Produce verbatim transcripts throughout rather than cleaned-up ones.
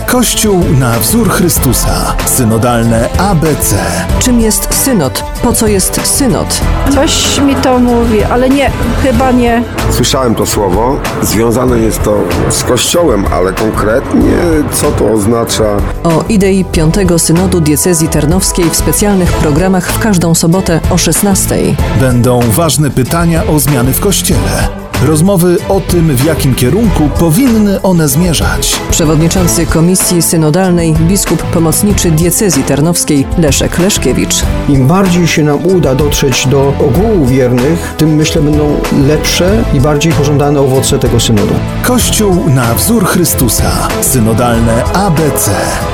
Kościół na wzór Chrystusa. Synodalne A B C. Czym jest synod? Po co jest synod? Coś mi to mówi, ale nie, chyba nie. Słyszałem to słowo. Związane jest to z Kościołem, ale konkretnie co to oznacza? O idei piątego synodu diecezji tarnowskiej w specjalnych programach w każdą sobotę o szesnastej. Będą ważne pytania o zmiany w Kościele. Rozmowy o tym, w jakim kierunku powinny one zmierzać. Przewodniczący Komisji Synodalnej, biskup pomocniczy diecezji tarnowskiej Leszek Leszkiewicz. Im bardziej się nam uda dotrzeć do ogółu wiernych, tym myślę będą lepsze i bardziej pożądane owoce tego synodu. Kościół na wzór Chrystusa. Synodalne A B C.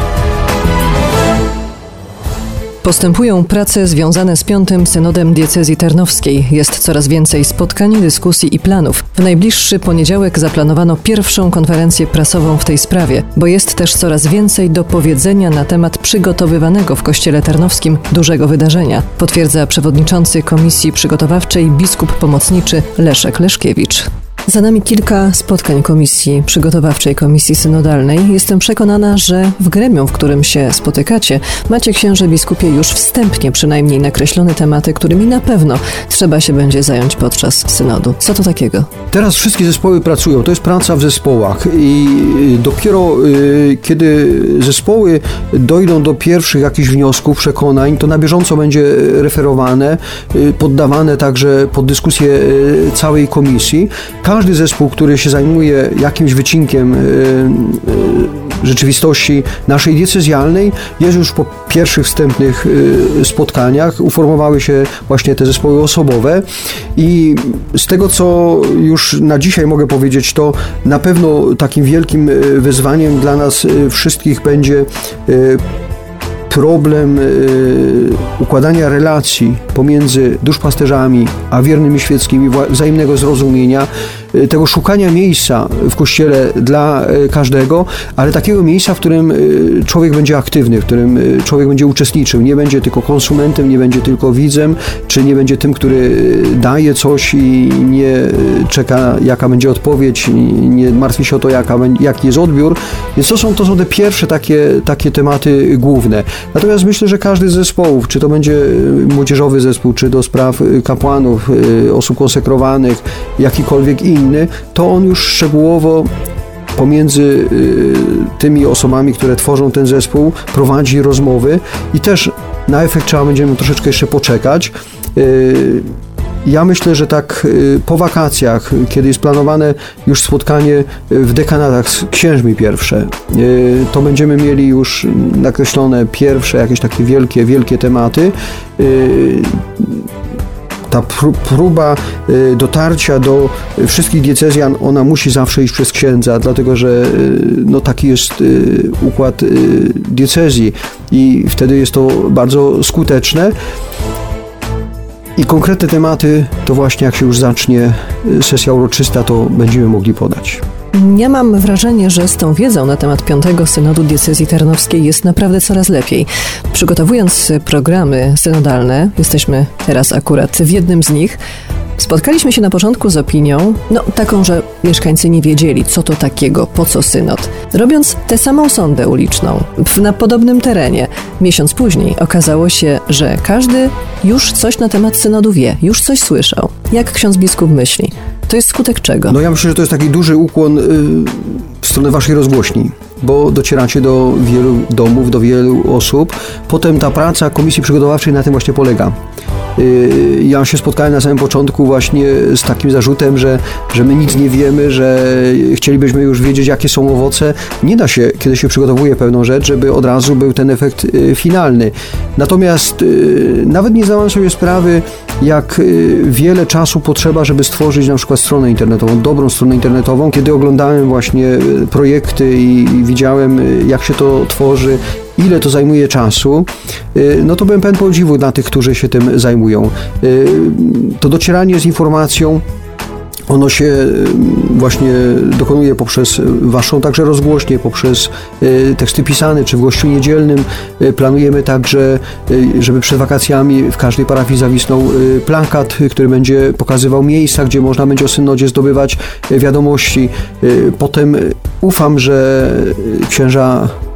Postępują prace związane z piątym synodem diecezji tarnowskiej. Jest coraz więcej spotkań, dyskusji i planów. W najbliższy poniedziałek zaplanowano pierwszą konferencję prasową w tej sprawie, bo jest też coraz więcej do powiedzenia na temat przygotowywanego w Kościele Tarnowskim dużego wydarzenia, potwierdza przewodniczący Komisji Przygotowawczej, biskup pomocniczy Leszek Leszkiewicz. Za nami kilka spotkań Komisji Przygotowawczej, Komisji Synodalnej. Jestem przekonana, że w gremium, w którym się spotykacie, macie, księże biskupie, już wstępnie przynajmniej nakreślone tematy, którymi na pewno trzeba się będzie zająć podczas synodu. Co to takiego? Teraz wszystkie zespoły pracują. To jest praca w zespołach i dopiero y, kiedy zespoły dojdą do pierwszych jakichś wniosków, przekonań, to na bieżąco będzie referowane, y, poddawane także pod dyskusję y, całej komisji. Każdy zespół, który się zajmuje jakimś wycinkiem y, y, rzeczywistości naszej diecezjalnej, jest już po pierwszych wstępnych y, spotkaniach. Uformowały się właśnie te zespoły osobowe i z tego, co już na dzisiaj mogę powiedzieć, to na pewno takim wielkim wyzwaniem dla nas wszystkich będzie y, problem y, układania relacji pomiędzy duszpasterzami a wiernymi świeckimi, wzajemnego zrozumienia, y, tego szukania miejsca w Kościele dla y, każdego, ale takiego miejsca, w którym y, człowiek będzie aktywny, w którym y, człowiek będzie uczestniczył, nie będzie tylko konsumentem, nie będzie tylko widzem, czy nie będzie tym, który daje coś i nie czeka, jaka będzie odpowiedź, nie martwi się o to, jaka, jaki jest odbiór. Więc to są, to są te pierwsze takie, takie tematy główne. Natomiast myślę, że każdy z zespołów, czy to będzie młodzieżowy zespół, czy do spraw kapłanów, osób konsekrowanych, jakikolwiek inny, to on już szczegółowo pomiędzy tymi osobami, które tworzą ten zespół, prowadzi rozmowy i też na efekt trzeba będziemy troszeczkę jeszcze poczekać. Ja myślę, że tak po wakacjach, kiedy jest planowane już spotkanie w dekanatach z księżmi pierwsze, to będziemy mieli już nakreślone pierwsze jakieś takie wielkie, wielkie tematy. Ta próba dotarcia do wszystkich diecezjan, ona musi zawsze iść przez księdza, dlatego że no, taki jest układ diecezji i wtedy jest to bardzo skuteczne. I konkretne tematy to właśnie jak się już zacznie sesja uroczysta, to będziemy mogli podać. Ja mam wrażenie, że z tą wiedzą na temat piątego synodu diecezji tarnowskiej jest naprawdę coraz lepiej. Przygotowując programy synodalne, jesteśmy teraz akurat w jednym z nich, spotkaliśmy się na początku z opinią, no taką, że mieszkańcy nie wiedzieli, co to takiego, po co synod. Robiąc tę samą sondę uliczną na podobnym terenie, miesiąc później okazało się, że każdy już coś na temat synodu wie, już coś słyszał. Jak ksiądz biskup myśli? To jest skutek czego? No ja myślę, że to jest taki duży ukłon yy, w stronę waszej rozgłośni, bo docieracie do wielu domów, do wielu osób. Potem ta praca Komisji Przygotowawczej na tym właśnie polega. Ja się spotkałem na samym początku właśnie z takim zarzutem, że, że my nic nie wiemy, że chcielibyśmy już wiedzieć, jakie są owoce. Nie da się, kiedy się przygotowuje pewną rzecz, żeby od razu był ten efekt finalny. Natomiast nawet nie zdałem sobie sprawy, jak wiele czasu potrzeba, żeby stworzyć na przykład stronę internetową, dobrą stronę internetową. Kiedy oglądałem właśnie projekty i widziałem, jak się to tworzy, ile to zajmuje czasu, no to byłem pełen podziwu dla tych, którzy się tym zajmują. To docieranie z informacją, ono się właśnie dokonuje poprzez waszą także rozgłośnię, poprzez teksty pisane, czy w gościu niedzielnym. Planujemy także, żeby przed wakacjami w każdej parafii zawisnął plakat, który będzie pokazywał miejsca, gdzie można będzie o synodzie zdobywać wiadomości. Potem ufam, że księża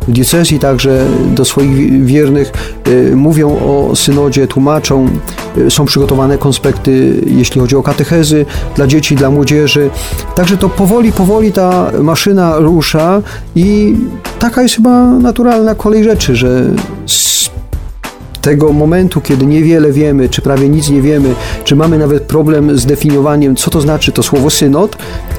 w diecezji także do swoich wiernych mówią o synodzie, tłumaczą, są przygotowane konspekty, jeśli chodzi o katechezy dla dzieci, dla młodzieży. Także to powoli, powoli ta maszyna rusza i taka jest chyba naturalna kolej rzeczy, że z tego momentu, kiedy niewiele wiemy, czy prawie nic nie wiemy, czy mamy nawet problem z definiowaniem, co to znaczy to słowo synod,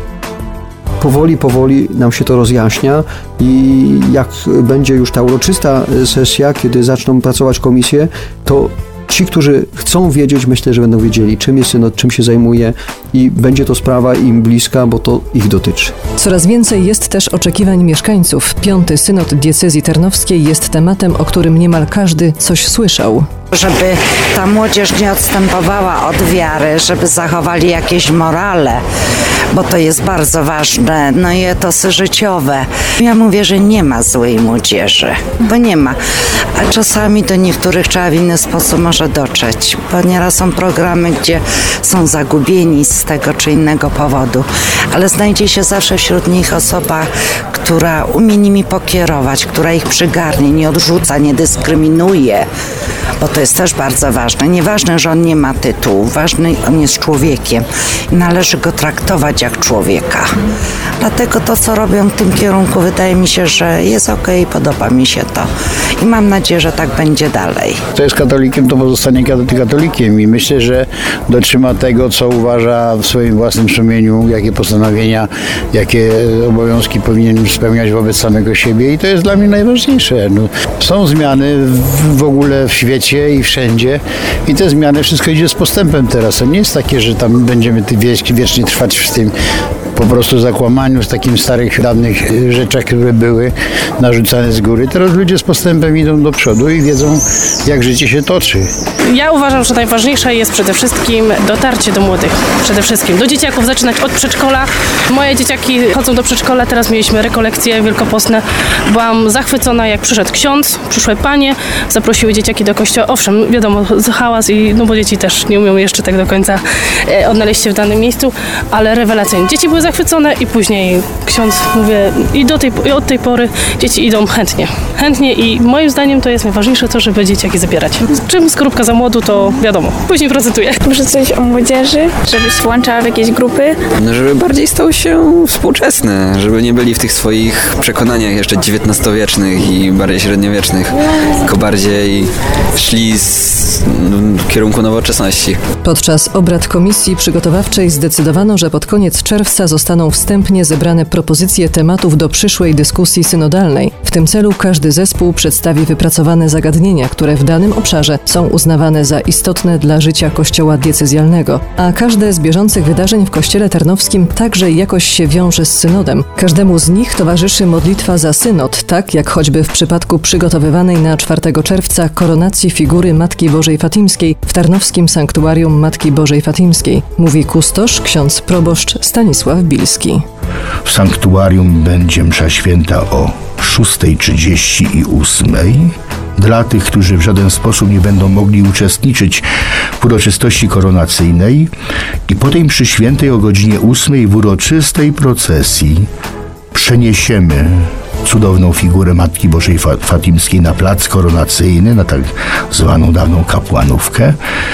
powoli, powoli nam się to rozjaśnia i jak będzie już ta uroczysta sesja, kiedy zaczną pracować komisje, to ci, którzy chcą wiedzieć, myślę, że będą wiedzieli, czym jest synod, czym się zajmuje i będzie to sprawa im bliska, bo to ich dotyczy. Coraz więcej jest też oczekiwań mieszkańców. Piąty synod diecezji tarnowskiej jest tematem, o którym niemal każdy coś słyszał. Żeby ta młodzież nie odstępowała od wiary, żeby zachowali jakieś morale, bo to jest bardzo ważne, no i etosy życiowe. Ja mówię, że nie ma złej młodzieży, bo nie ma, a czasami do niektórych trzeba w inny sposób może dotrzeć, bo nieraz są programy, gdzie są zagubieni z tego czy innego powodu, ale znajdzie się zawsze wśród nich osoba, która umie nimi pokierować, która ich przygarnie, nie odrzuca, nie dyskryminuje, bo to jest też bardzo ważne. Nieważne, że on nie ma tytułu, ważny on jest człowiekiem i należy go traktować jak człowieka. Dlatego to, co robią w tym kierunku, wydaje mi się, że jest okej, podoba mi się to i mam nadzieję, że tak będzie dalej. Kto jest katolikiem, to pozostanie katolikiem i myślę, że dotrzyma tego, co uważa w swoim własnym sumieniu, jakie postanowienia, jakie obowiązki powinien spełniać wobec samego siebie i to jest dla mnie najważniejsze. No, są zmiany w, w ogóle w świecie i wszędzie i te zmiany, wszystko idzie z postępem teraz. To nie jest takie, że tam będziemy wiecznie trwać w tym po prostu zakłamaniu, z takim starych, dawnych rzeczach, które były narzucane z góry. Teraz ludzie z postępem idą do przodu i wiedzą, jak życie się toczy. Ja uważam, że najważniejsze jest przede wszystkim dotarcie do młodych. Przede wszystkim do dzieciaków, zaczynać od przedszkola. Moje dzieciaki chodzą do przedszkola, teraz mieliśmy rekolekcje wielkopostne. Byłam zachwycona, jak przyszedł ksiądz, przyszły panie, zaprosiły dzieciaki do kościoła. Owszem, wiadomo, hałas, i, no bo dzieci też nie umią jeszcze tak do końca odnaleźć się w danym miejscu, ale rewelacyjnie. Dzieci były zachwycone i później ksiądz, mówię, i, do tej, i od tej pory dzieci idą chętnie. Chętnie i moim zdaniem to jest najważniejsze to, żeby dzieciaki zabierać. Czym skorupka za młodu, to wiadomo, później procentuje. Może coś o młodzieży, żeby się włączała w jakieś grupy. No, żeby bardziej stał się współczesny, żeby nie byli w tych swoich przekonaniach jeszcze dziewiętnastowiecznych i bardziej średniowiecznych, tylko bardziej szli z, no, w kierunku nowoczesności. Podczas obrad komisji przygotowawczej zdecydowano, że pod koniec czerwca zostaną wstępnie zebrane propozycje tematów do przyszłej dyskusji synodalnej. W tym celu każdy zespół przedstawi wypracowane zagadnienia, które w danym obszarze są uznawane za istotne dla życia Kościoła diecezjalnego, a każde z bieżących wydarzeń w Kościele Tarnowskim także jakoś się wiąże z synodem. Każdemu z nich towarzyszy modlitwa za synod, tak jak choćby w przypadku przygotowywanej na czwartego czerwca koronacji figury Matki Bożej Fatimskiej w Tarnowskim Sanktuarium Matki Bożej Fatimskiej, mówi kustosz ksiądz proboszcz Stanisław Bilski. W sanktuarium będzie msza święta o szóstej trzydzieści i ósmej. Dla tych, którzy w żaden sposób nie będą mogli uczestniczyć w uroczystości koronacyjnej i po tej mszy świętej o godzinie ósmej w uroczystej procesji przeniesiemy cudowną figurę Matki Bożej Fatimskiej na plac koronacyjny, na tak zwaną dawną kapłanówkę.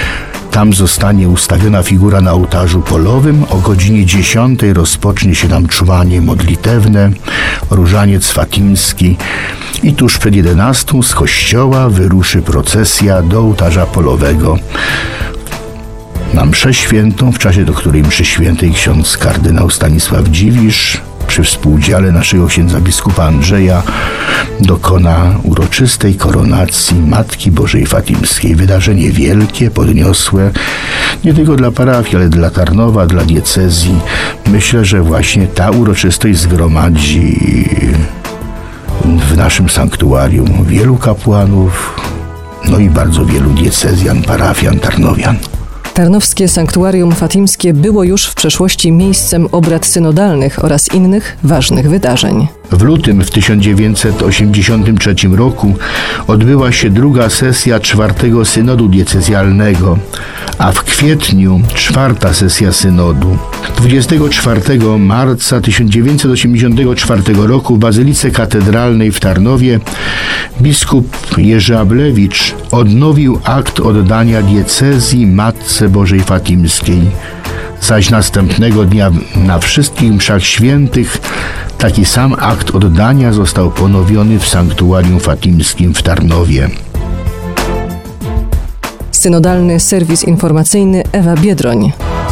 Tam zostanie ustawiona figura na ołtarzu polowym. O godzinie dziesiątej rozpocznie się tam czuwanie modlitewne, różaniec fatimski i tuż przed jedenastą z kościoła wyruszy procesja do ołtarza polowego na mszę świętą, w czasie do której mszy świętej ksiądz kardynał Stanisław Dziwisz przy współudziale naszego księdza biskupa Andrzeja dokona uroczystej koronacji Matki Bożej Fatimskiej. Wydarzenie wielkie, podniosłe, nie tylko dla parafii, ale dla Tarnowa, dla diecezji. Myślę, że właśnie ta uroczystość zgromadzi w naszym sanktuarium wielu kapłanów, no i bardzo wielu diecezjan, parafian, tarnowian. Tarnowskie Sanktuarium Fatimskie było już w przeszłości miejscem obrad synodalnych oraz innych ważnych wydarzeń. W lutym w tysiąc dziewięćset osiemdziesiątym trzecim roku odbyła się druga sesja czwartego synodu diecezjalnego, a w kwietniu czwarta sesja synodu. dwudziestego czwartego marca tysiąc dziewięćset osiemdziesiątego czwartego roku w Bazylice Katedralnej w Tarnowie biskup Jerzy Ablewicz odnowił akt oddania diecezji Matce Bożej Fatimskiej. Zaś następnego dnia na wszystkich mszach świętych taki sam akt oddania został ponowiony w Sanktuarium Fatimskim w Tarnowie. Synodalny serwis informacyjny Ewa Biedroń.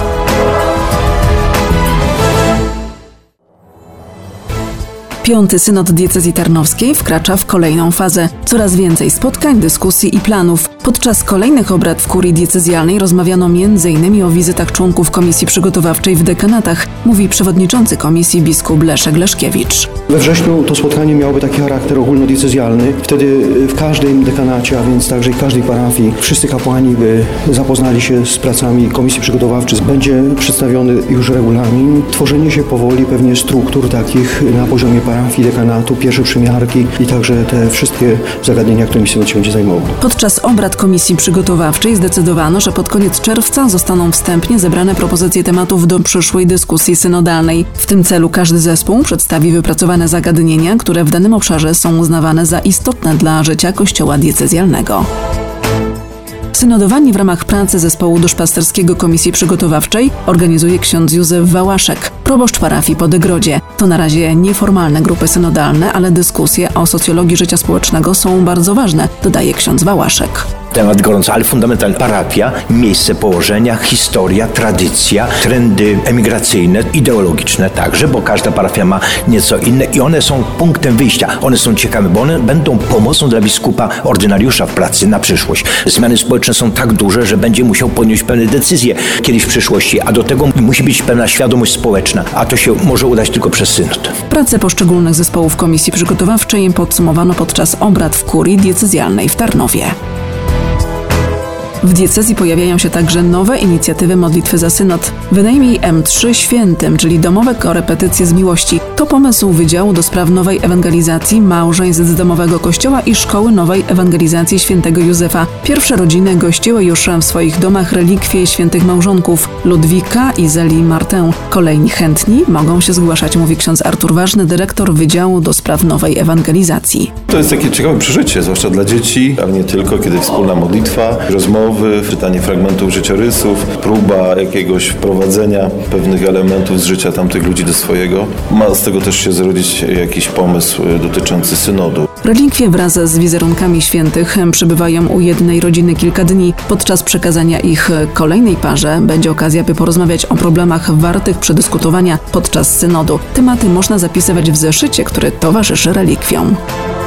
Piąty Synod Diecezji Tarnowskiej wkracza w kolejną fazę. Coraz więcej spotkań, dyskusji i planów. Podczas kolejnych obrad w kurii diecezjalnej rozmawiano między innymi o wizytach członków komisji przygotowawczej w dekanatach, mówi przewodniczący komisji biskup Leszek Leszkiewicz. We wrześniu to spotkanie miałoby taki charakter ogólnodiecezjalny. Wtedy w każdym dekanacie, a więc także w każdej parafii, wszyscy kapłani by zapoznali się z pracami komisji przygotowawczej. Będzie przedstawiony już regulamin. Tworzenie się powoli pewnie struktur takich na poziomie parafii, dekanatu, pierwsze przymiarki i także te wszystkie zagadnienia, którymi synod się będzie zajmował. Podczas obrad komisji przygotowawczej zdecydowano, że pod koniec czerwca zostaną wstępnie zebrane propozycje tematów do przyszłej dyskusji synodalnej. W tym celu każdy zespół przedstawi wypracowane zagadnienia, które w danym obszarze są uznawane za istotne dla życia Kościoła diecezjalnego. Synodowanie w ramach pracy zespołu duszpasterskiego Komisji Przygotowawczej organizuje ksiądz Józef Wałaszek, proboszcz parafii po Degrodzie. To na razie nieformalne grupy synodalne, ale dyskusje o socjologii życia społecznego są bardzo ważne, dodaje ksiądz Wałaszek. Temat gorący, ale fundamentalny. Parafia, miejsce położenia, historia, tradycja, trendy emigracyjne, ideologiczne także, bo każda parafia ma nieco inne i one są punktem wyjścia. One są ciekawe, bo one będą pomocą dla biskupa ordynariusza w pracy na przyszłość. Zmiany społeczne są tak duże, że będzie musiał podjąć pewne decyzje kiedyś w przyszłości, a do tego musi być pewna świadomość społeczna, a to się może udać tylko przez synod. Pracę poszczególnych zespołów Komisji Przygotowawczej podsumowano podczas obrad w kurii diecezjalnej w Tarnowie. W diecezji pojawiają się także nowe inicjatywy modlitwy za synod. Wynajmij M trzy Świętym, czyli domowe korepetycje z miłości. To pomysł Wydziału do Spraw Nowej Ewangelizacji Małżeństw z Domowego Kościoła i Szkoły Nowej Ewangelizacji Świętego Józefa. Pierwsze rodziny gościły już w swoich domach relikwie świętych małżonków Ludwika, Izeli i Martę. Kolejni chętni mogą się zgłaszać, mówi ksiądz Artur Ważny, dyrektor Wydziału do Spraw Nowej Ewangelizacji. To jest takie ciekawe przeżycie, zwłaszcza dla dzieci, ale nie tylko, kiedy wspólna modlitwa, rozmowy, czytanie fragmentów życiorysów, próba jakiegoś wprowadzenia pewnych elementów z życia tamtych ludzi do swojego. Ma z tego też się zrodzić jakiś pomysł dotyczący synodu. Relikwie wraz z wizerunkami świętych przybywają u jednej rodziny kilka dni. Podczas przekazania ich kolejnej parze będzie okazja, by porozmawiać o problemach wartych przedyskutowania podczas synodu. Tematy można zapisywać w zeszycie, który towarzyszy relikwiom.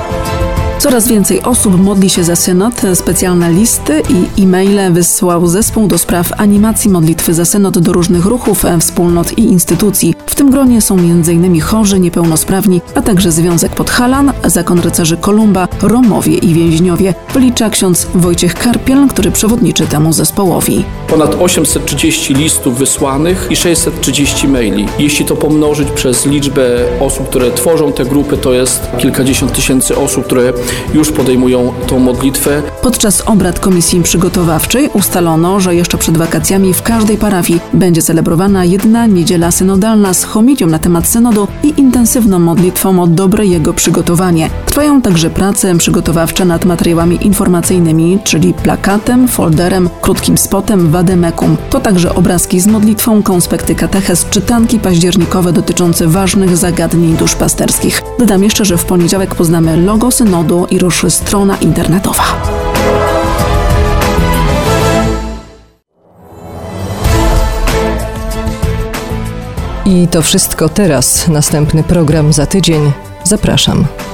Coraz więcej osób modli się za synod. Specjalne listy i e-maile wysłał zespół do spraw animacji modlitwy za synod do różnych ruchów, wspólnot i instytucji. W tym gronie są między innymi chorzy, niepełnosprawni, a także Związek Podhalan, Zakon Rycerzy Kolumba, Romowie i Więźniowie. Wylicza ksiądz Wojciech Karpiel, który przewodniczy temu zespołowi. Ponad osiemset trzydzieści listów wysłanych i sześćset trzydzieści maili. Jeśli to pomnożyć przez liczbę osób, które tworzą te grupy, to jest kilkadziesiąt tysięcy osób, które już podejmują tą modlitwę. Podczas obrad Komisji Przygotowawczej ustalono, że jeszcze przed wakacjami w każdej parafii będzie celebrowana jedna niedziela synodalna z homilią na temat synodu i intensywną modlitwą o dobre jego przygotowanie. Trwają także prace przygotowawcze nad materiałami informacyjnymi, czyli plakatem, folderem, krótkim spotem, wademekum. To także obrazki z modlitwą, konspekty katechez, czytanki październikowe dotyczące ważnych zagadnień duszpasterskich. Dodam jeszcze, że w poniedziałek poznamy logo synodu i ruszy strona internetowa. I to wszystko teraz. Następny program za tydzień. Zapraszam.